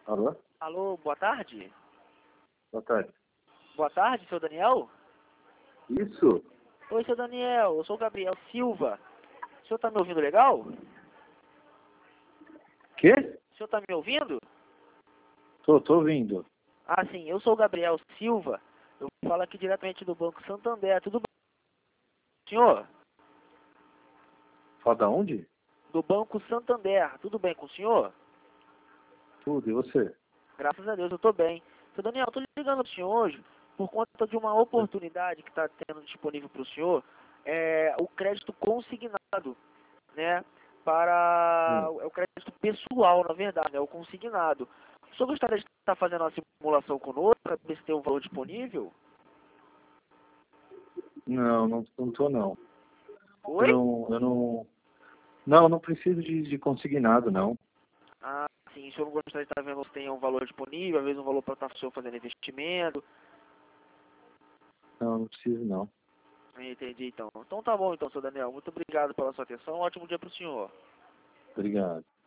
Alô? Alô, boa tarde. Boa tarde. Boa tarde, seu Daniel. Isso? Oi, seu Daniel, eu sou o Gabriel Silva. O senhor tá me ouvindo legal? Quê? O senhor tá me ouvindo? Tô ouvindo. Ah, sim, eu sou o Gabriel Silva. Eu falo aqui diretamente do Banco Santander. Tudo bem, senhor? Fala da onde? Do Banco Santander. Tudo bem com o senhor? Tudo, e você? Graças a Deus, eu tô bem. Seu Daniel, eu tô ligando pro senhor hoje por conta de uma oportunidade que está tendo disponível para o senhor, o crédito consignado, né? Para Hum. o crédito pessoal, na verdade, né? O consignado. O senhor gostaria de estar fazendo uma simulação conosco para ver se tem um valor disponível? Não tô não. Eu Oi? não, eu não... Não preciso de consignado, não. Ah, sim, o senhor não gostaria de estar vendo se tem um valor disponível, às vezes um valor para estar o senhor fazendo investimento. Não preciso não. Entendi, então. Então tá bom, então, seu Daniel. Muito obrigado pela sua atenção. Um ótimo dia para o senhor. Obrigado.